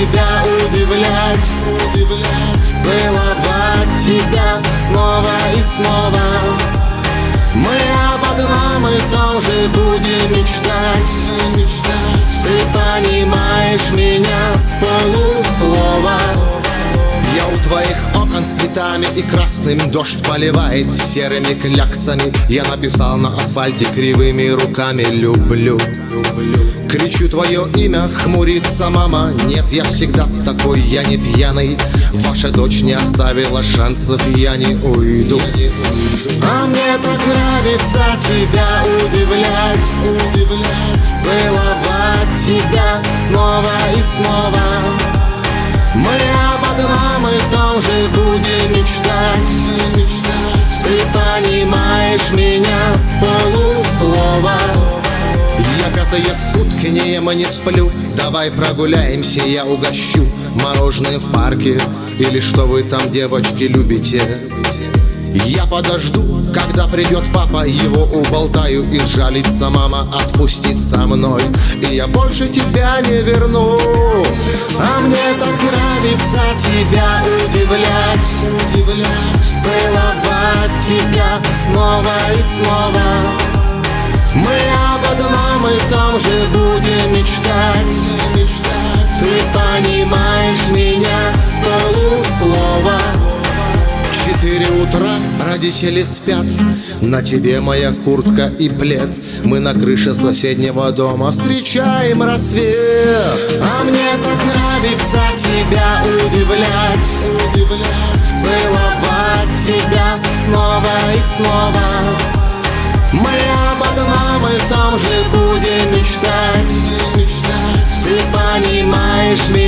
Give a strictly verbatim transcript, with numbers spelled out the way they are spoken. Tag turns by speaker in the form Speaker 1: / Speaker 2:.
Speaker 1: тебя удивлять, целовать тебя снова и снова. Мы об одном и том же будем мечтать. Ты понимаешь меня с полуслова.
Speaker 2: Я у твоих окон с цветами, и красным дождь поливает серыми кляксами. Я написал на асфальте кривыми руками: люблю. Кричу твое имя, хмурится мама. Нет, я всегда такой, я не пьяный. Ваша дочь не оставила шансов, я не уйду.
Speaker 1: А мне так нравится тебя удивлять, целовать тебя снова и снова. Мы об одном и том же будем мечтать. Ты понимаешь меня с полуслова.
Speaker 2: Я пятые сутки не ем и не сплю. Давай прогуляемся, я угощу. Мороженое в парке, или что вы там, девочки, любите. Я подожду, когда придет папа, его уболтаю, и сжалится мама, отпустит со мной, и я больше тебя не верну.
Speaker 1: А мне так нравится тебя удивлять, целовать тебя снова и снова. Мы об одном и том же будем мечтать. Ты понимаешь меня с полуслова.
Speaker 2: Четыре утра, родители спят. На тебе моя куртка и плед. Мы на крыше соседнего дома встречаем рассвет.
Speaker 1: А мне так нравится тебя удивлять, целовать тебя снова и снова. Мы об одном и том же будем мечтать. Ты понимаешь меня